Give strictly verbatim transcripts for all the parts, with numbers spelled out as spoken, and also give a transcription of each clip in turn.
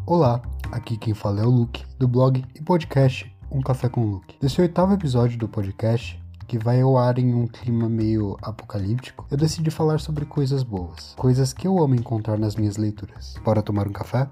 Olá, aqui quem fala é o Luke, do blog e podcast Um Café com o Luke. Nesse oitavo episódio do podcast, que vai ao ar em um clima meio apocalíptico, eu decidi falar sobre coisas boas, coisas que eu amo encontrar nas minhas leituras. Bora tomar um café?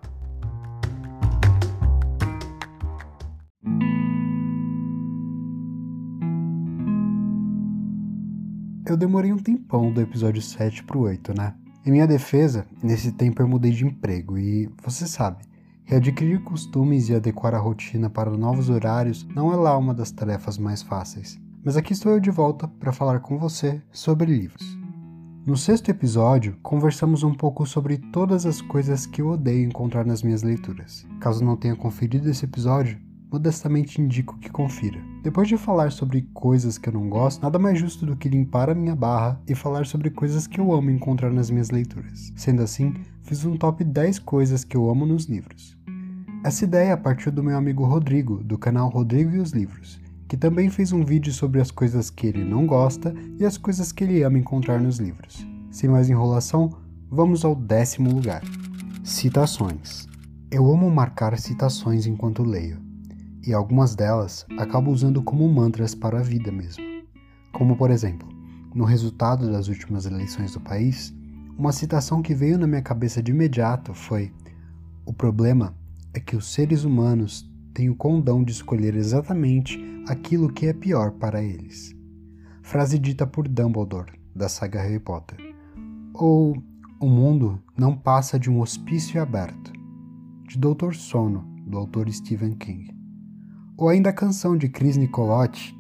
Eu demorei um tempão do episódio sete pro oito, né? Em minha defesa, nesse tempo eu mudei de emprego e, você sabe, readquirir costumes e adequar a rotina para novos horários não é lá uma das tarefas mais fáceis. Mas aqui estou eu de volta para falar com você sobre livros. No sexto episódio, conversamos um pouco sobre todas as coisas que eu odeio encontrar nas minhas leituras. Caso não tenha conferido esse episódio, modestamente indico que confira. Depois de falar sobre coisas que eu não gosto, nada mais justo do que limpar a minha barra e falar sobre coisas que eu amo encontrar nas minhas leituras. Sendo assim, fiz um top dez coisas que eu amo nos livros. Essa ideia partiu do meu amigo Rodrigo, do canal Rodrigo e os Livros, que também fez um vídeo sobre as coisas que ele não gosta e as coisas que ele ama encontrar nos livros. Sem mais enrolação, vamos ao décimo lugar. Citações. Eu amo marcar citações enquanto leio. E algumas delas acabo usando como mantras para a vida mesmo. Como, por exemplo, no resultado das últimas eleições do país, uma citação que veio na minha cabeça de imediato foi: o problema é que os seres humanos têm o condão de escolher exatamente aquilo que é pior para eles. Frase dita por Dumbledore, da saga Harry Potter. Ou o mundo não passa de um hospício aberto, de doutor Sono, do autor Stephen King. Ou ainda a canção de Chris Nicolotti,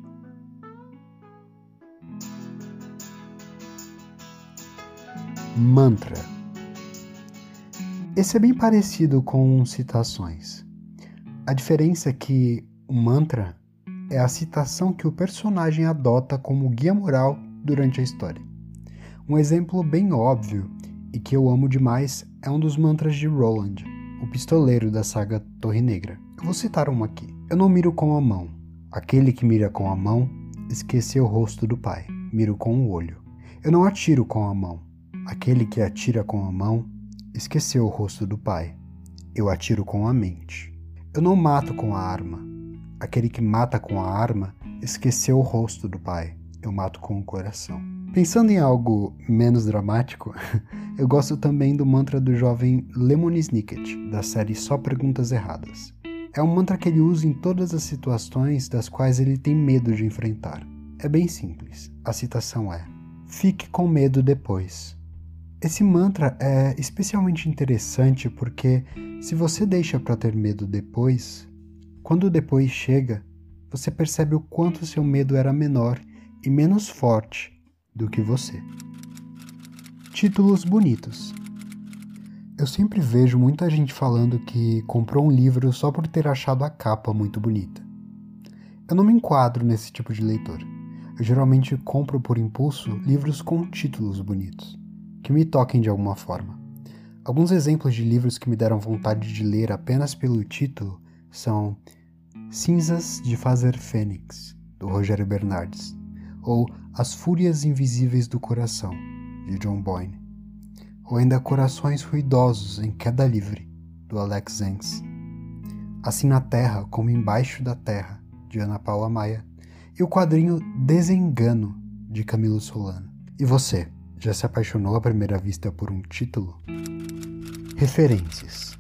Mantra. Esse é bem parecido com citações. A diferença é que o mantra é a citação que o personagem adota como guia moral durante a história. Um exemplo bem óbvio e que eu amo demais é um dos mantras de Roland, o pistoleiro da saga Torre Negra. Eu vou citar um aqui. Eu não miro com a mão. Aquele que mira com a mão esqueceu o rosto do pai. Miro com o olho. Eu não atiro com a mão. Aquele que atira com a mão esqueceu o rosto do pai. Eu atiro com a mente. Eu não mato com a arma. Aquele que mata com a arma esqueceu o rosto do pai. Eu mato com o coração. Pensando em algo menos dramático, eu gosto também do mantra do jovem Lemony Snicket, da série Só Perguntas Erradas. É um mantra que ele usa em todas as situações das quais ele tem medo de enfrentar. É bem simples. A citação é: fique com medo depois. Esse mantra é especialmente interessante porque, se você deixa para ter medo depois, quando o depois chega, você percebe o quanto seu medo era menor e menos forte do que você. Títulos bonitos. Eu sempre vejo muita gente falando que comprou um livro só por ter achado a capa muito bonita. Eu não me enquadro nesse tipo de leitor. Eu geralmente compro por impulso livros com títulos bonitos, que me toquem de alguma forma. Alguns exemplos de livros que me deram vontade de ler apenas pelo título são Cinzas de Fazer Fênix, do Rogério Bernardes, ou As Fúrias Invisíveis do Coração, de John Boyne, ou ainda Corações Ruidosos em Queda Livre, do Alex Zenz, Assim na Terra como Embaixo da Terra, de Ana Paula Maia, e o quadrinho Desengano, de Camilo Solano. E você, já se apaixonou à primeira vista por um título? Referências.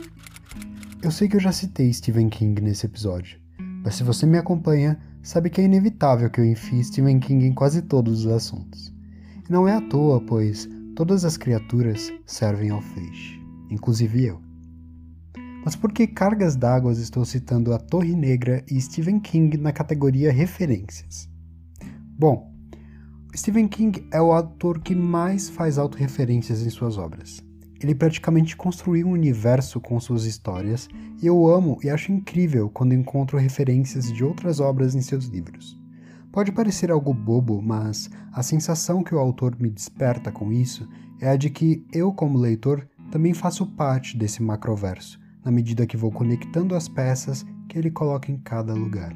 Eu sei que eu já citei Stephen King nesse episódio, mas se você me acompanha, sabe que é inevitável que eu enfie Stephen King em quase todos os assuntos. E não é à toa, pois todas as criaturas servem ao feixe, inclusive eu. Mas por que cargas d'água estou citando a Torre Negra e Stephen King na categoria referências? Bom, Stephen King é o autor que mais faz autorreferências em suas obras. Ele praticamente construiu um universo com suas histórias e eu amo e acho incrível quando encontro referências de outras obras em seus livros. Pode parecer algo bobo, mas a sensação que o autor me desperta com isso é a de que eu, como leitor, também faço parte desse macroverso, na medida que vou conectando as peças que ele coloca em cada lugar.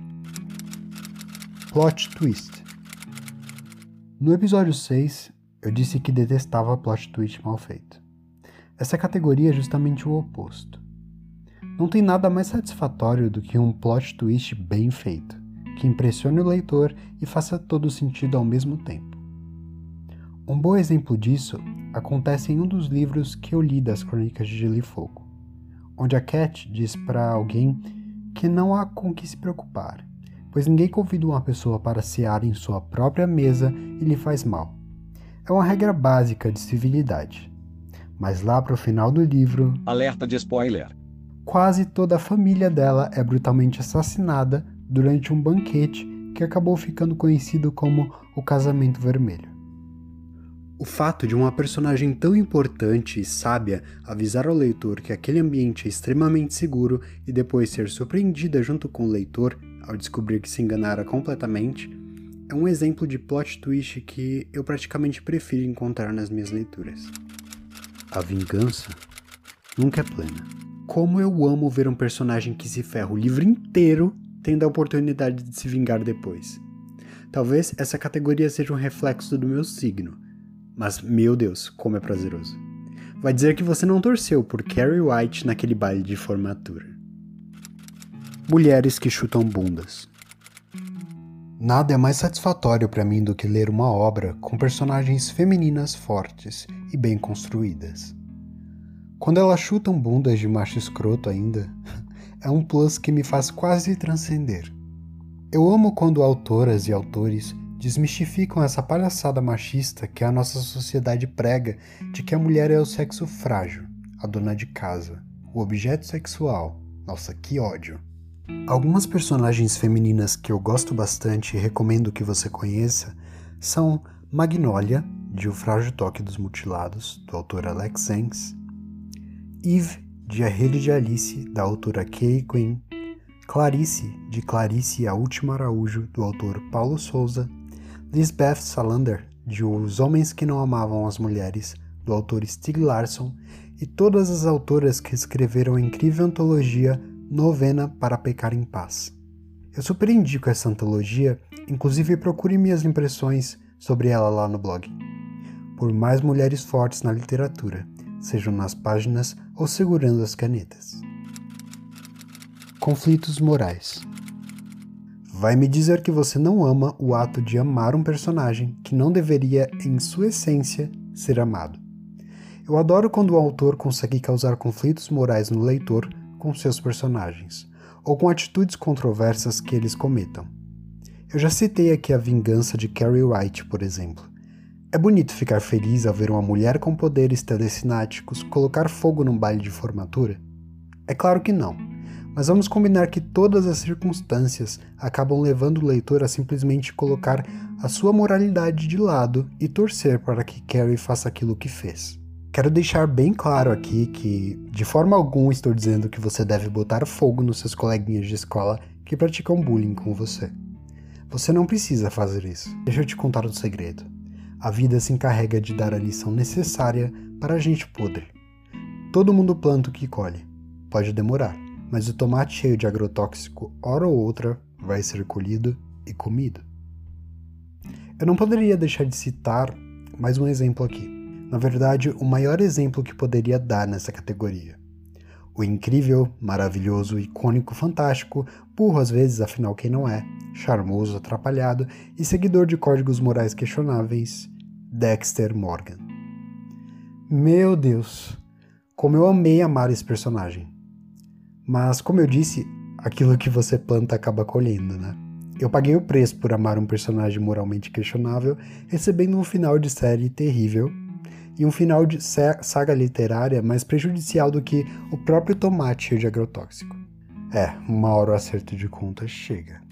Plot twist. No episódio seis, eu disse que detestava plot twist mal feito. Essa categoria é justamente o oposto. Não tem nada mais satisfatório do que um plot twist bem feito, que impressione o leitor e faça todo sentido ao mesmo tempo. Um bom exemplo disso acontece em um dos livros que eu li das Crônicas de Gelo e Fogo, onde a Cat diz para alguém que não há com que se preocupar, pois ninguém convida uma pessoa para cear em sua própria mesa e lhe faz mal. É uma regra básica de civilidade. Mas lá para o final do livro... Alerta de spoiler. Quase toda a família dela é brutalmente assassinada durante um banquete que acabou ficando conhecido como o Casamento Vermelho. O fato de uma personagem tão importante e sábia avisar ao leitor que aquele ambiente é extremamente seguro e depois ser surpreendida junto com o leitor ao descobrir que se enganara completamente é um exemplo de plot twist que eu praticamente prefiro encontrar nas minhas leituras. A vingança nunca é plena. Como eu amo ver um personagem que se ferra o livro inteiro tendo a oportunidade de se vingar depois. Talvez essa categoria seja um reflexo do meu signo, mas meu Deus, como é prazeroso. Vai dizer que você não torceu por Carrie White naquele baile de formatura. Mulheres que chutam bundas. Nada é mais satisfatório para mim do que ler uma obra com personagens femininas fortes e bem construídas. Quando elas chutam bundas de macho escroto ainda, é um plus que me faz quase transcender. Eu amo quando autoras e autores desmistificam essa palhaçada machista que a nossa sociedade prega de que a mulher é o sexo frágil, a dona de casa, o objeto sexual. Nossa, que ódio. Algumas personagens femininas que eu gosto bastante e recomendo que você conheça são Magnolia, de O Frágil Toque dos Mutilados, do autor Alex Sens, Eve, de A Rede de Alice, da autora Kay Quinn, Clarice, de Clarice e a Última Araújo, do autor Paulo Souza, Lisbeth Salander, de Os Homens que Não Amavam as Mulheres, do autor Stieg Larsson, e todas as autoras que escreveram a incrível antologia Novena para Pecar em Paz. Eu super indico essa antologia, inclusive procure minhas impressões sobre ela lá no blog. Por mais mulheres fortes na literatura, sejam nas páginas ou segurando as canetas. Conflitos morais. Vai me dizer que você não ama o ato de amar um personagem que não deveria, em sua essência, ser amado. Eu adoro quando o autor consegue causar conflitos morais no leitor com seus personagens, ou com atitudes controversas que eles cometam. Eu já citei aqui a vingança de Carrie White, por exemplo. É bonito ficar feliz ao ver uma mulher com poderes telecináticos colocar fogo num baile de formatura? É claro que não, mas vamos combinar que todas as circunstâncias acabam levando o leitor a simplesmente colocar a sua moralidade de lado e torcer para que Carrie faça aquilo que fez. Quero deixar bem claro aqui que, de forma alguma, estou dizendo que você deve botar fogo nos seus coleguinhas de escola que praticam bullying com você. Você não precisa fazer isso. Deixa eu te contar um segredo. A vida se encarrega de dar a lição necessária para a gente podre. Todo mundo planta o que colhe. Pode demorar, mas o tomate cheio de agrotóxico, hora ou outra, vai ser colhido e comido. Eu não poderia deixar de citar mais um exemplo aqui. Na verdade, o maior exemplo que poderia dar nessa categoria. O incrível, maravilhoso, icônico, fantástico, burro às vezes, afinal quem não é, charmoso, atrapalhado e seguidor de códigos morais questionáveis, Dexter Morgan. Meu Deus, como eu amei amar esse personagem. Mas, como eu disse, aquilo que você planta acaba colhendo, né? Eu paguei o preço por amar um personagem moralmente questionável, recebendo um final de série terrível, e um final de saga literária mais prejudicial do que o próprio tomate cheio de agrotóxico. É, uma hora o acerto de contas chega.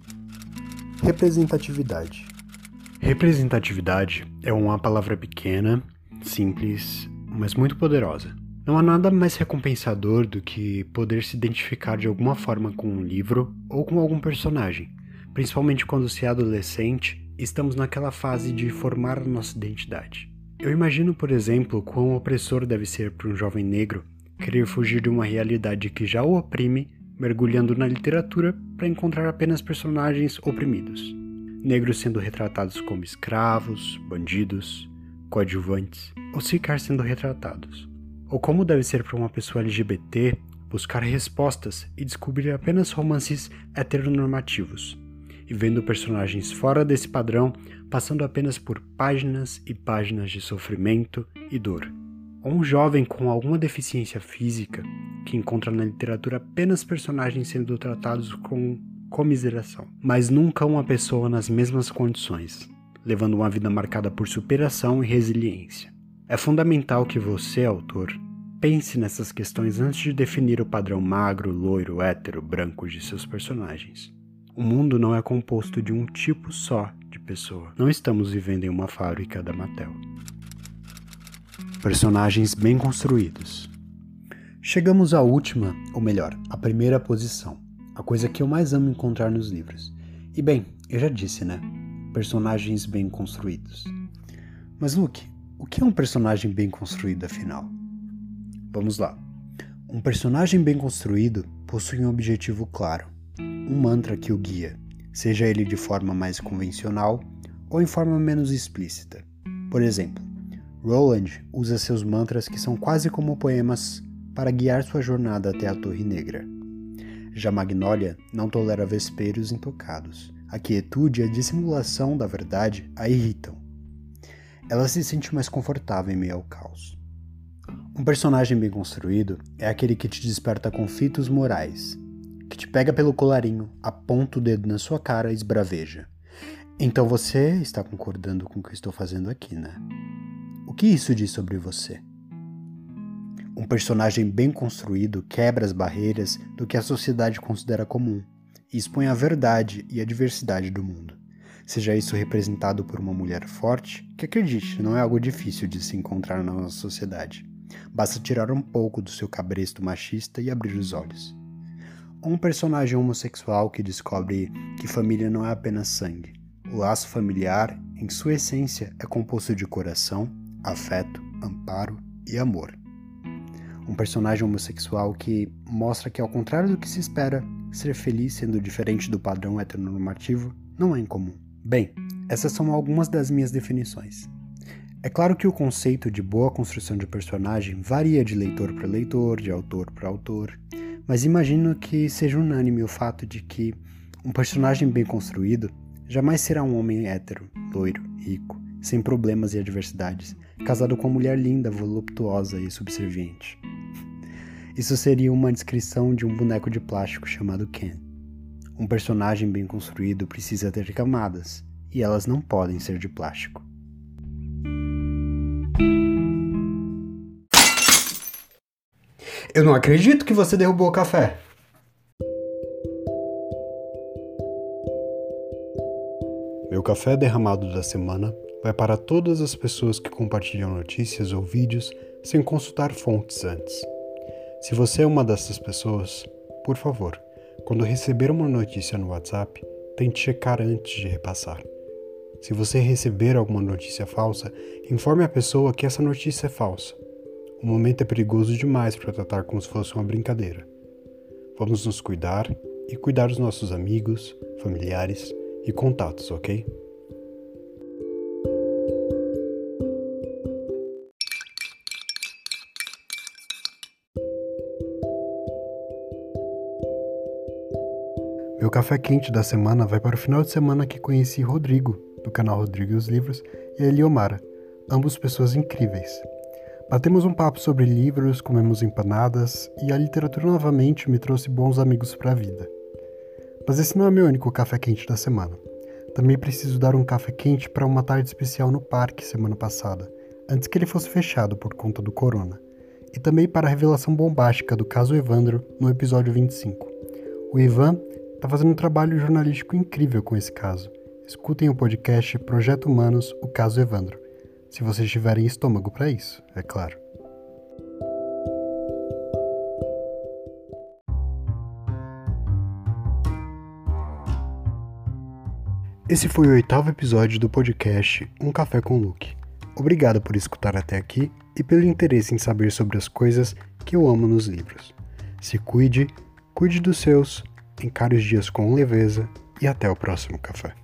Representatividade. Representatividade é uma palavra pequena, simples, mas muito poderosa. Não há nada mais recompensador do que poder se identificar de alguma forma com um livro ou com algum personagem, principalmente quando se é adolescente e estamos naquela fase de formar a nossa identidade. Eu imagino, por exemplo, quão opressor deve ser para um jovem negro querer fugir de uma realidade que já o oprime, mergulhando na literatura para encontrar apenas personagens oprimidos. Negros sendo retratados como escravos, bandidos, coadjuvantes, ou sequer sendo retratados. Ou como deve ser para uma pessoa L G B T buscar respostas e descobrir apenas romances heteronormativos, e vendo personagens fora desse padrão passando apenas por páginas e páginas de sofrimento e dor. Ou um jovem com alguma deficiência física que encontra na literatura apenas personagens sendo tratados com comiseração, mas nunca uma pessoa nas mesmas condições, levando uma vida marcada por superação e resiliência. É fundamental que você, autor, pense nessas questões antes de definir o padrão magro, loiro, hétero, branco de seus personagens. O mundo não é composto de um tipo só de pessoa. Não estamos vivendo em uma fábrica da Mattel. Personagens bem construídos. Chegamos à última, ou melhor, à primeira posição. A coisa que eu mais amo encontrar nos livros. E bem, eu já disse, né? Personagens bem construídos. Mas Luke, o que é um personagem bem construído afinal? Vamos lá. Um personagem bem construído possui um objetivo claro, um mantra que o guia, seja ele de forma mais convencional ou em forma menos explícita. Por exemplo, Roland usa seus mantras que são quase como poemas para guiar sua jornada até a Torre Negra. Já Magnolia não tolera vesperos intocados. A quietude e a dissimulação da verdade a irritam. Ela se sente mais confortável em meio ao caos. Um personagem bem construído é aquele que te desperta conflitos morais, que te pega pelo colarinho, aponta o dedo na sua cara e esbraveja. Então você está concordando com o que eu estou fazendo aqui, né? O que isso diz sobre você? Um personagem bem construído quebra as barreiras do que a sociedade considera comum e expõe a verdade e a diversidade do mundo. Seja isso representado por uma mulher forte, que acredite, não é algo difícil de se encontrar na nossa sociedade. Basta tirar um pouco do seu cabresto machista e abrir os olhos. Ou um personagem homossexual que descobre que família não é apenas sangue. O laço familiar, em sua essência, é composto de coração, afeto, amparo e amor. Um personagem homossexual que mostra que, ao contrário do que se espera, ser feliz sendo diferente do padrão heteronormativo não é incomum. Bem, essas são algumas das minhas definições. É claro que o conceito de boa construção de personagem varia de leitor para leitor, de autor para autor, mas imagino que seja unânime o fato de que um personagem bem construído jamais será um homem hétero, loiro, rico, sem problemas e adversidades, casado com uma mulher linda, voluptuosa e subserviente. Isso seria uma descrição de um boneco de plástico chamado Ken. Um personagem bem construído precisa ter camadas, e elas não podem ser de plástico. Eu não acredito que você derrubou o café! Meu café derramado da semana vai para todas as pessoas que compartilham notícias ou vídeos sem consultar fontes antes. Se você é uma dessas pessoas, por favor, quando receber uma notícia no WhatsApp, tente checar antes de repassar. Se você receber alguma notícia falsa, informe a pessoa que essa notícia é falsa. O momento é perigoso demais para tratar como se fosse uma brincadeira. Vamos nos cuidar e cuidar dos nossos amigos, familiares e contatos, ok? Meu café quente da semana vai para o final de semana que conheci Rodrigo, do canal Rodrigo e os Livros, e a Eliomara, ambos pessoas incríveis. Batemos um papo sobre livros, comemos empanadas, e a literatura novamente me trouxe bons amigos para a vida. Mas esse não é meu único café quente da semana. Também preciso dar um café quente para uma tarde especial no parque semana passada, antes que ele fosse fechado por conta do corona. E também para a revelação bombástica do caso Evandro no episódio vinte e cinco. O Ivan está fazendo um trabalho jornalístico incrível com esse caso. Escutem o podcast Projeto Humanos, o caso Evandro. Se vocês tiverem estômago para isso, é claro. Esse foi o oitavo episódio do podcast Um Café com Luke. Obrigado por escutar até aqui e pelo interesse em saber sobre as coisas que eu amo nos livros. Se cuide, cuide dos seus, encare os dias com leveza e até o próximo café.